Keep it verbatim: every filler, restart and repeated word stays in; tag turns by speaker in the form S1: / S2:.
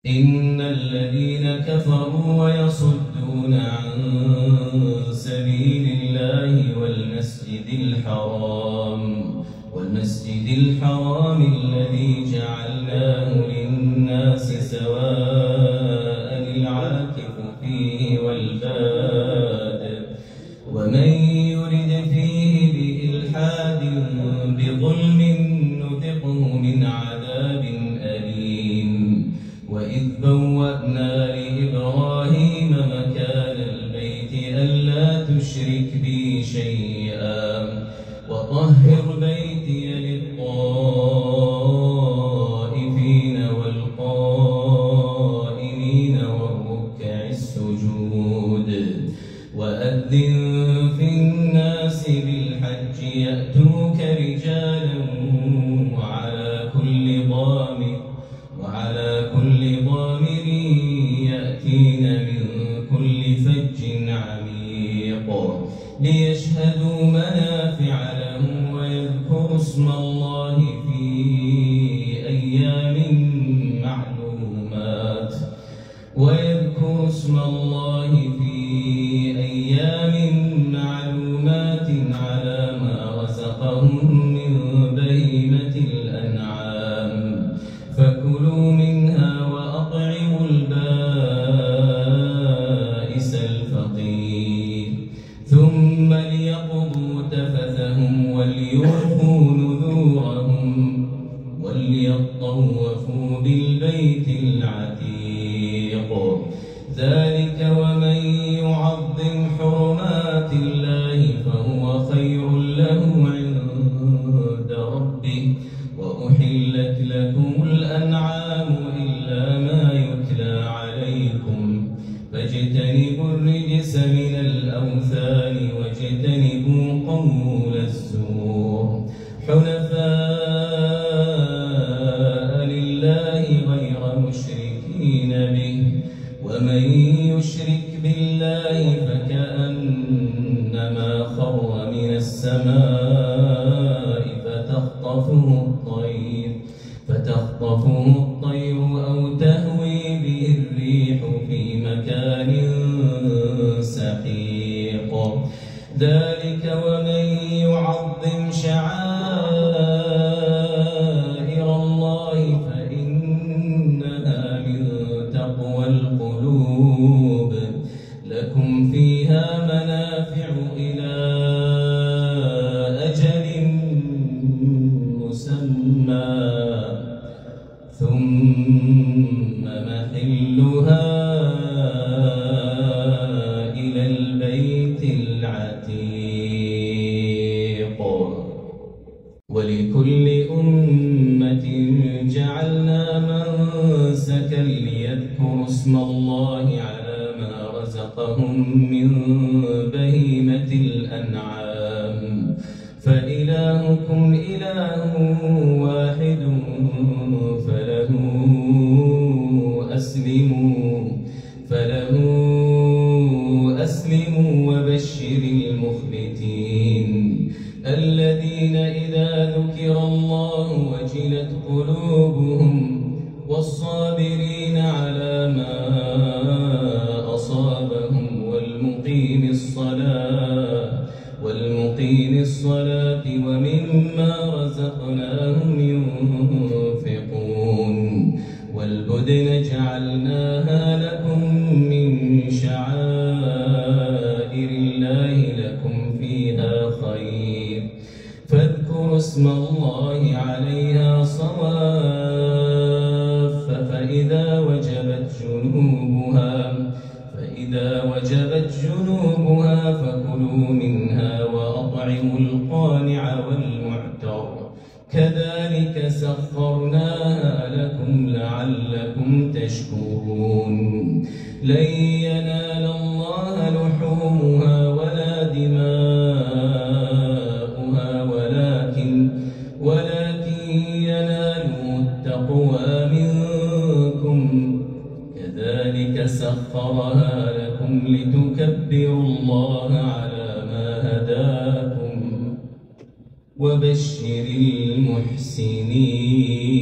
S1: إن الذين كفروا ويصدون عن سبيل الله والمسجد الحرام والمسجد الحرام الذي جعلناه للناس سواء العاكف فيه والباد ومن يرد فيه بإلحاد بظلم نذقه من عذاب أليم. وإذ بوأنا لإبراهيم مكان البيت ألا تشرك بي شيئا وطهر بيتي للطائفين والقائمين والركع السجود. وأذن في الناس بالحج يأتوك رجالا وعلى كل ضامر وعلى كل ضامر يأتين من كل فج عميق ليشهدوا منافع لهم ويذكروا اسم الله في أيام معلومات ويذكروا اسم الله في أيام معلومات على ما رزقهم من بهيمة الأنعام فكلوا منها وأطعموا البائس الفقير ثم ليقضوا تفثهم وليوفوا نذورهم وليطوفوا بالبيت العتيق. ذلك ومن يعظم حرمات الله فهو خير له عند ربه. وأحلت لكم الأنعام إلا ما يتلى عليكم فاجتنبوا الرجس من الأوثان واجتنبوا قول الزور حنفاء لله غير مشركين به ومن يشرك بالله فكأنما خر من السماء فتخطفه الطير فتخطفه الطير أو تهوي به الريح في مكان سحيق. ذلك ومن يعظم شعائر الله فإنها من تقوى القلوب. لكم فيها منافع إلى أجل مسمى ثم محلها إلى البيت العتيق. ولكل أمة جعلنا منسكا ليذكروا اسم الله على ما رزقهم من بهيمة الأنعام فإلهكم إله واحد فله أسلموا فله أسلموا وبشر المخبتين الذين إذا ذكر الله وجلت قلوبهم والصابرين على ما أصابهم والمقيم الصلاة والمقيم الصلاة ومما رزقناهم ينفقون. والبدن جعلناها لكم من شعائر الله لكم فيها خير فاذكروا اسم الله عليها صواف فإذا وجبت جنوبها فإذا وجبت جنوبها فكلوا منها وأطعموا القانع والمعتر كذلك سخرناها لكم لعلكم تشكرون. لن ينال الله لحومها ولا دماؤها ولكن ولكن يناله التقوى منكم كذلك سخرها لكم لتكبروا الله على ما هداكم وبشر المحسنين.